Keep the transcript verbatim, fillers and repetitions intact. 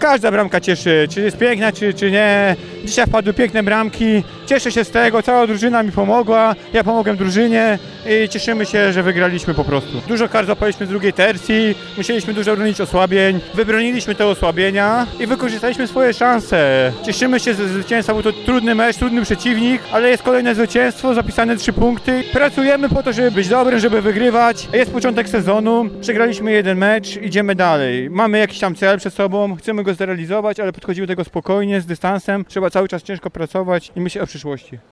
każda bramka cieszy, czy jest piękna, czy, czy nie. Dzisiaj wpadły piękne bramki, cieszę się z tego, cała drużyna mi pomogła, ja pomogłem drużynie i cieszymy się, że wygraliśmy po prostu. Dużo kar zapaliśmy z drugiej tercji, musieliśmy dużo bronić osłabień, wybroniliśmy te osłabienia i wykorzystaliśmy swoje szanse. Cieszymy się ze zwycięstwa, był to trudny mecz, trudny przeciwnik, ale jest kolejne zwycięstwo, zapisane trzy punkty. Pracujemy po to, żeby być dobrym, żeby wygrywać. Jest początek sezonu, przegraliśmy jeden mecz, idziemy dalej. Mamy jakiś tam cel przed sobą, chcemy go zrealizować, ale podchodzimy do tego spokojnie, z dystansem. Trzeba cały czas ciężko pracować i myśleć o przyszłości.